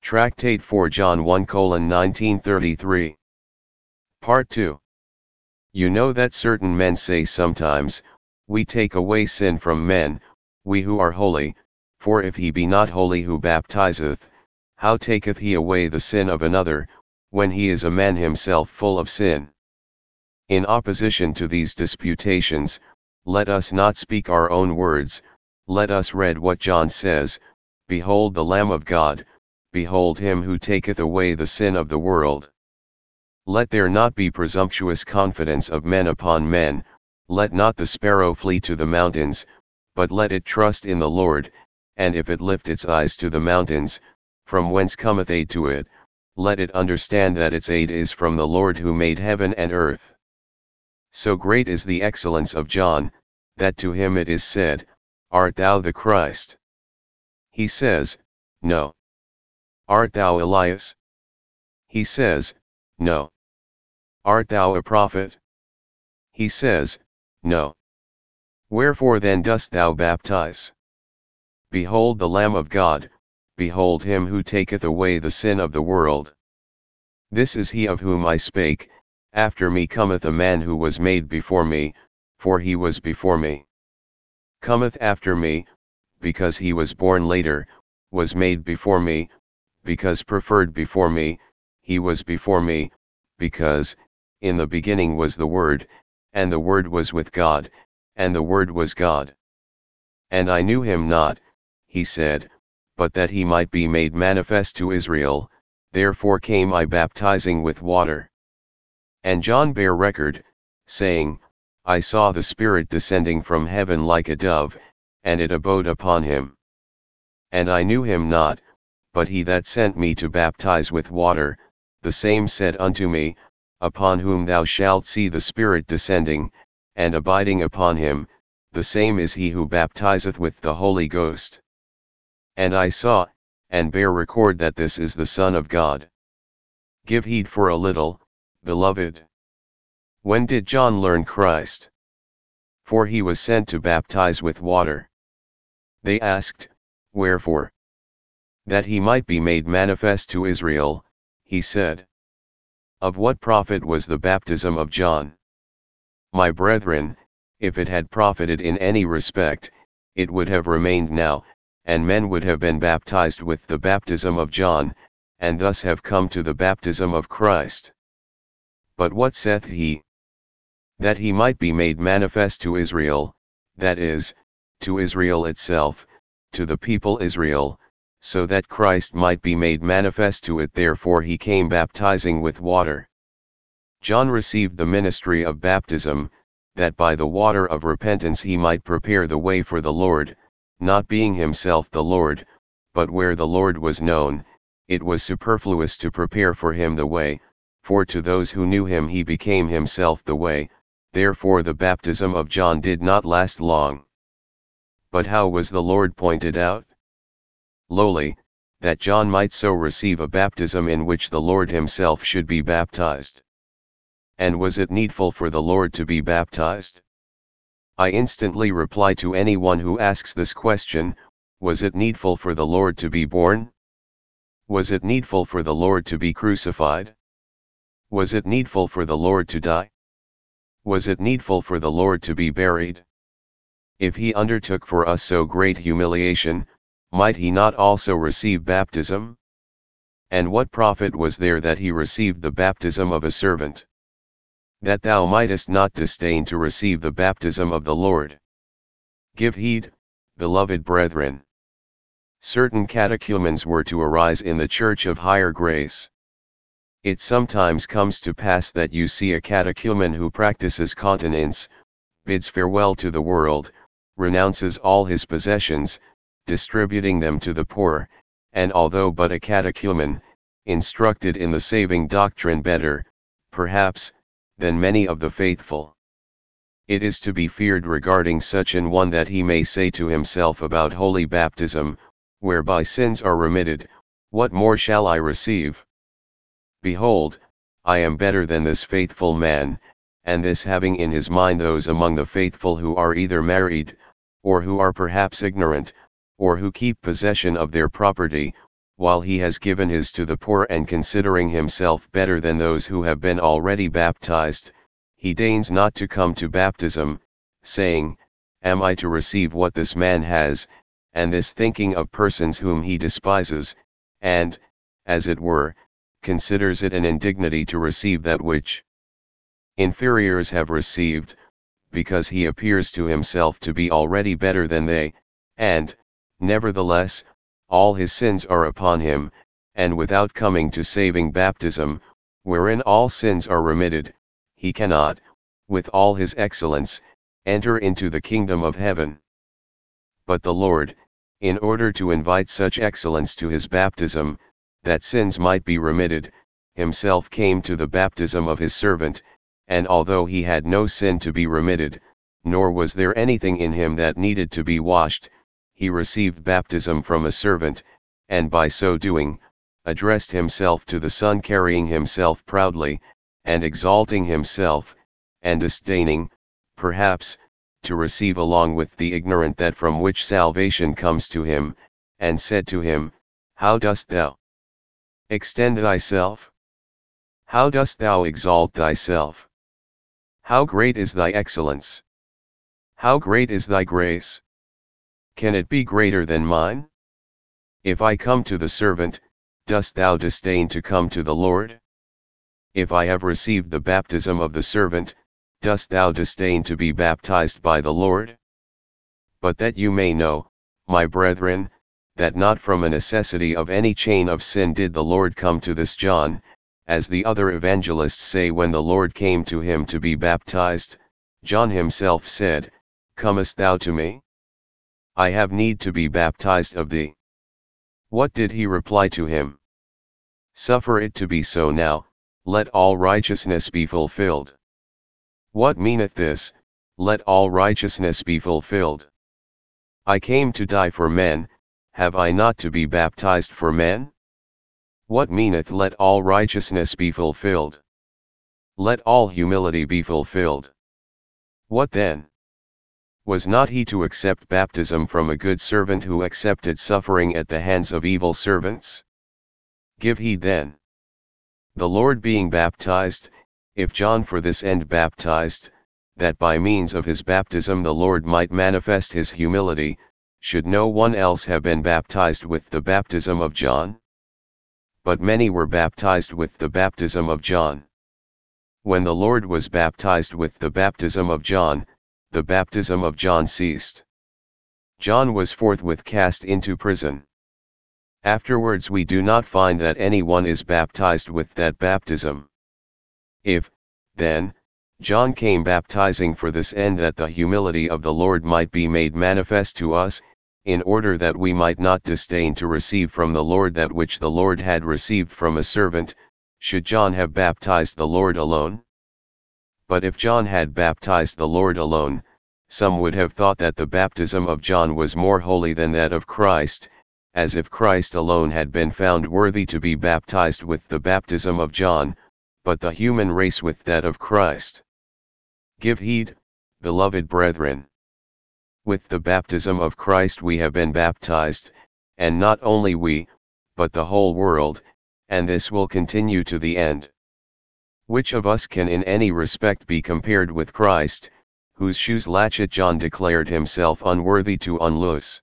Tractate for John 1:1933. Part 2. You know that certain men say sometimes, we take away sin from men, we who are holy, for if he be not holy who baptizeth, how taketh he away the sin of another, when he is a man himself full of sin? In opposition to these disputations, let us not speak our own words, let us read what John says, Behold the Lamb of God, behold him who taketh away the sin of the world. Let there not be presumptuous confidence of men upon men, let not the sparrow flee to the mountains, but let it trust in the Lord, and if it lift its eyes to the mountains, from whence cometh aid to it, let it understand that its aid is from the Lord who made heaven and earth. So great is the excellence of John, that to him it is said, Art thou the Christ? He says, No. Art thou Elias? He says, No. Art thou a prophet? He says, No. Wherefore then dost thou baptize? Behold the Lamb of God, behold him who taketh away the sin of the world. This is he of whom I spake, after me cometh a man who was made before me, for he was before me. Cometh after me, because he was born later, was made before me, because preferred before me, he was before me, because, in the beginning was the Word, and the Word was with God, and the Word was God. And I knew him not, he said, but that he might be made manifest to Israel, therefore came I baptizing with water. And John bare record, saying, I saw the Spirit descending from heaven like a dove, and it abode upon him. And I knew him not, but he that sent me to baptize with water, the same said unto me, Upon whom thou shalt see the Spirit descending, and abiding upon him, the same is he who baptizeth with the Holy Ghost. And I saw, and bear record that this is the Son of God. Give heed for a little, beloved. When did John learn Christ? For he was sent to baptize with water. They asked, Wherefore? That he might be made manifest to Israel, he said. Of what profit was the baptism of John? My brethren, if it had profited in any respect, it would have remained now, and men would have been baptized with the baptism of John, and thus have come to the baptism of Christ. But what saith he? That he might be made manifest to Israel, that is, to Israel itself, to the people Israel, so that Christ might be made manifest to it, therefore he came baptizing with water. John received the ministry of baptism, that by the water of repentance he might prepare the way for the Lord, not being himself the Lord, but where the Lord was known, it was superfluous to prepare for him the way, for to those who knew him he became himself the way, therefore the baptism of John did not last long. But how was the Lord pointed out? Lowly, that John might so receive a baptism in which the Lord himself should be baptized. And was it needful for the Lord to be baptized? I instantly reply to anyone who asks this question, was it needful for the Lord to be born? Was it needful for the Lord to be crucified? Was it needful for the Lord to die? Was it needful for the Lord to be buried? If he undertook for us so great humiliation, might he not also receive baptism? And what profit was there that he received the baptism of a servant? That thou mightest not disdain to receive the baptism of the Lord. Give heed, beloved brethren. Certain catechumens were to arise in the church of higher grace. It sometimes comes to pass that you see a catechumen who practices continence, bids farewell to the world, renounces all his possessions, distributing them to the poor, and although but a catechumen, instructed in the saving doctrine better, perhaps, than many of the faithful. It is to be feared regarding such an one that he may say to himself about holy baptism, whereby sins are remitted, what more shall I receive? Behold, I am better than this faithful man, and this having in his mind those among the faithful who are either married, or who are perhaps ignorant, or who keep possession of their property, while he has given his to the poor, and considering himself better than those who have been already baptized, he deigns not to come to baptism, saying, Am I to receive what this man has? And this thinking of persons whom he despises, and, as it were, considers it an indignity to receive that which inferiors have received, because he appears to himself to be already better than they, and, nevertheless, all his sins are upon him, and without coming to saving baptism, wherein all sins are remitted, he cannot, with all his excellence, enter into the kingdom of heaven. But the Lord, in order to invite such excellence to his baptism, that sins might be remitted, himself came to the baptism of his servant, and although he had no sin to be remitted, nor was there anything in him that needed to be washed, he received baptism from a servant, and by so doing, addressed himself to the Son, carrying himself proudly, and exalting himself, and disdaining, perhaps, to receive along with the ignorant that from which salvation comes to him, and said to him, How dost thou extend thyself? How dost thou exalt thyself? How great is thy excellence? How great is thy grace? Can it be greater than mine? If I come to the servant, dost thou disdain to come to the Lord? If I have received the baptism of the servant, dost thou disdain to be baptized by the Lord? But that you may know, my brethren, that not from a necessity of any chain of sin did the Lord come to this John, as the other evangelists say, when the Lord came to him to be baptized, John himself said, Comest thou to me? I have need to be baptized of thee. What did he reply to him? Suffer it to be so now, let all righteousness be fulfilled. What meaneth this, let all righteousness be fulfilled? I came to die for men, have I not to be baptized for men? What meaneth let all righteousness be fulfilled? Let all humility be fulfilled. What then? Was not he to accept baptism from a good servant who accepted suffering at the hands of evil servants? Give heed then. The Lord being baptized, if John for this end baptized, that by means of his baptism the Lord might manifest his humility, should no one else have been baptized with the baptism of John? But many were baptized with the baptism of John. When the Lord was baptized with the baptism of John, the baptism of John ceased. John was forthwith cast into prison. Afterwards we do not find that anyone is baptized with that baptism. If, then, John came baptizing for this end, that the humility of the Lord might be made manifest to us, in order that we might not disdain to receive from the Lord that which the Lord had received from a servant, should John have baptized the Lord alone? But if John had baptized the Lord alone, some would have thought that the baptism of John was more holy than that of Christ, as if Christ alone had been found worthy to be baptized with the baptism of John, but the human race with that of Christ. Give heed, beloved brethren. With the baptism of Christ we have been baptized, and not only we, but the whole world, and this will continue to the end. Which of us can in any respect be compared with Christ, whose shoes latchet John declared himself unworthy to unloose?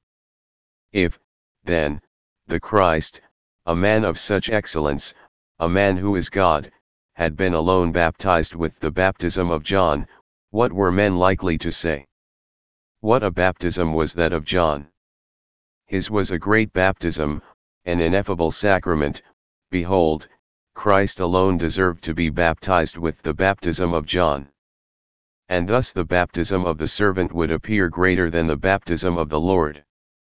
If, then, the Christ, a man of such excellence, a man who is God, had been alone baptized with the baptism of John, what were men likely to say? What a baptism was that of John! His was a great baptism, an ineffable sacrament. Behold, Christ alone deserved to be baptized with the baptism of John. And thus the baptism of the servant would appear greater than the baptism of the Lord.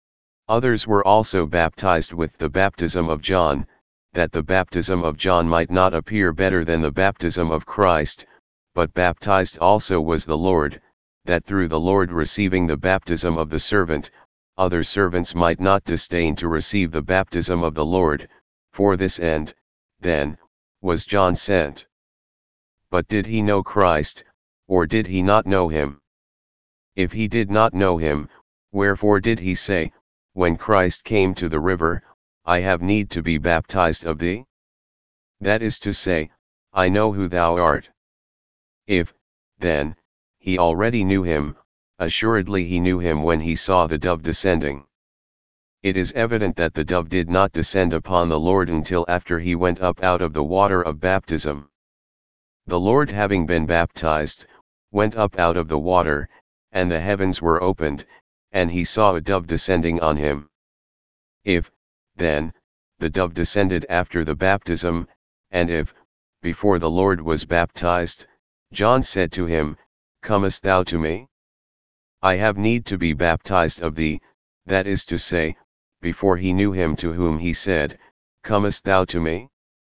Others were also baptized with the baptism of John, that the baptism of John might not appear better than the baptism of Christ, but baptized also was the Lord, that through the Lord receiving the baptism of the servant, other servants might not disdain to receive the baptism of the Lord. For this end, then, was John sent. But did he know Christ, or did he not know him? If he did not know him, wherefore did he say, when Christ came to the river, I have need to be baptized of thee? That is to say, I know who thou art. If, then, he already knew him, assuredly he knew him when he saw the dove descending. It is evident that the dove did not descend upon the Lord until after he went up out of the water of baptism. The Lord, having been baptized, went up out of the water, and the heavens were opened, and he saw a dove descending on him. If, then, the dove descended after the baptism, and if, before the Lord was baptized, John said to him, Comest thou to me? I have need to be baptized of thee, that is to say, before he knew him to whom he said, Comest thou to me?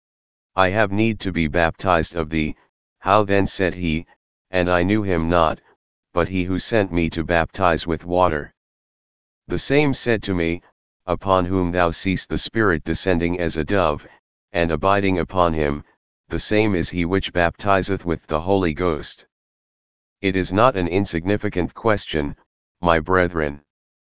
I have need to be baptized of thee, how then said he, and I knew him not, but he who sent me to baptize with water. The same said to me, Upon whom thou seest the Spirit descending as a dove, and abiding upon him, the same is he which baptizeth with the Holy Ghost. It is not an insignificant question, my brethren.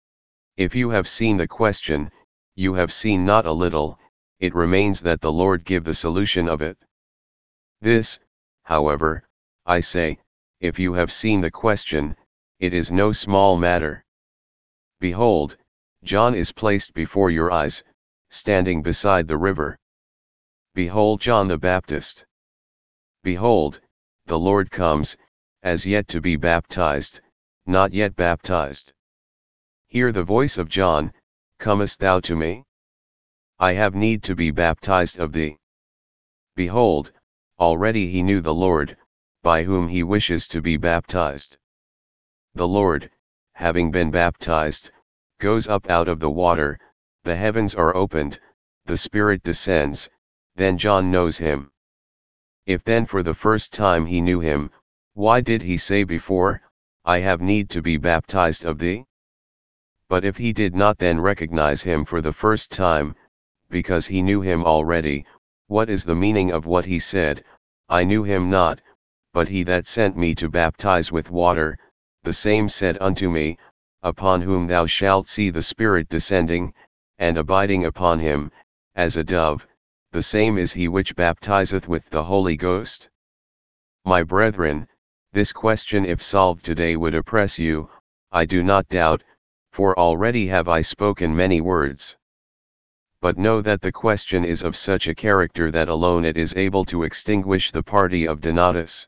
If you have seen the question, you have seen not a little. It remains that the Lord give the solution of it. This, however, I say, if you have seen the question, it is no small matter. Behold, John is placed before your eyes, standing beside the river. Behold John the Baptist. Behold, the Lord comes, as yet to be baptized, not yet baptized. Hear the voice of John, Comest thou to me? I have need to be baptized of thee. Behold, already he knew the Lord, by whom he wishes to be baptized. The Lord, having been baptized, goes up out of the water, the heavens are opened, the Spirit descends, then John knows him. If then for the first time he knew him, why did he say before, I have need to be baptized of thee? But if he did not then recognize him for the first time, because he knew him already, what is the meaning of what he said, I knew him not, but he that sent me to baptize with water, the same said unto me, Upon whom thou shalt see the Spirit descending, and abiding upon him, as a dove, the same is he which baptizeth with the Holy Ghost? My brethren, this question if solved today would oppress you, I do not doubt, for already have I spoken many words. But know that the question is of such a character that alone it is able to extinguish the party of Donatus.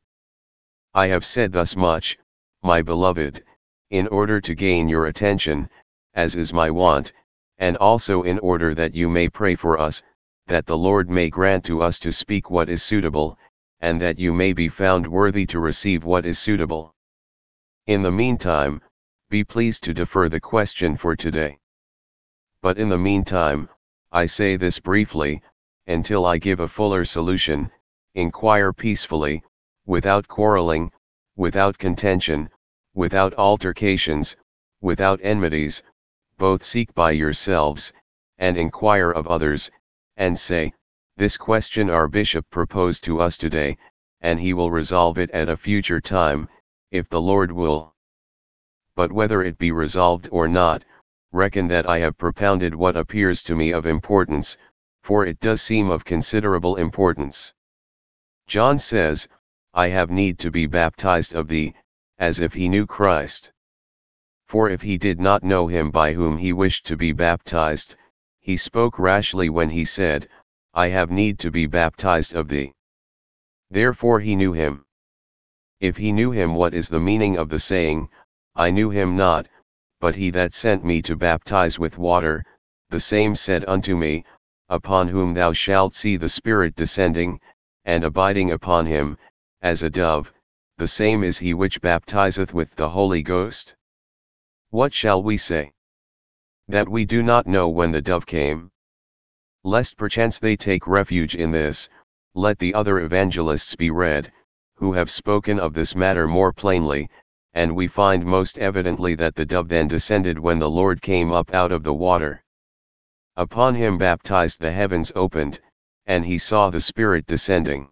I have said thus much, my beloved, in order to gain your attention, as is my wont, and also in order that you may pray for us, that the Lord may grant to us to speak what is suitable, and that you may be found worthy to receive what is suitable. In the meantime, be pleased to defer the question for today. But in the meantime, I say this briefly, until I give a fuller solution, inquire peacefully, without quarreling, without contention, without altercations, without enmities, both seek by yourselves, and inquire of others, and say, This question our bishop proposed to us today, and he will resolve it at a future time, if the Lord will. But whether it be resolved or not, reckon that I have propounded what appears to me of importance, for it does seem of considerable importance. John says, I have need to be baptized of thee, as if he knew Christ. For if he did not know him by whom he wished to be baptized, he spoke rashly when he said, I have need to be baptized of thee. Therefore he knew him. If he knew him, what is the meaning of the saying, I knew him not, but he that sent me to baptize with water, the same said unto me, Upon whom thou shalt see the Spirit descending, and abiding upon him, as a dove, the same is he which baptizeth with the Holy Ghost? What shall we say? That we do not know when the dove came? Lest perchance they take refuge in this, let the other evangelists be read, who have spoken of this matter more plainly, and we find most evidently that the dove then descended when the Lord came up out of the water. Upon him baptized the heavens opened, and he saw the Spirit descending.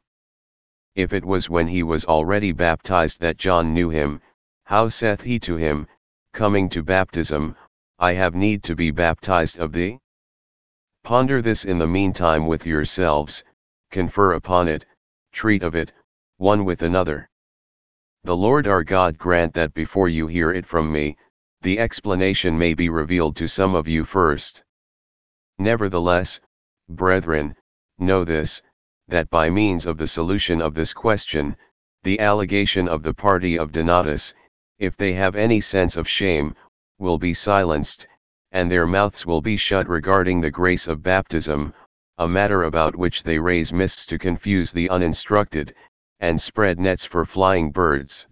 If it was when he was already baptized that John knew him, how saith he to him, coming to baptism, I have need to be baptized of thee? Ponder this in the meantime with yourselves, confer upon it, treat of it, one with another. The Lord our God grant that before you hear it from me, the explanation may be revealed to some of you first. Nevertheless, brethren, know this, that by means of the solution of this question, the allegation of the party of Donatus, if they have any sense of shame, will be silenced, and their mouths will be shut regarding the grace of baptism, a matter about which they raise mists to confuse the uninstructed, and spread nets for flying birds.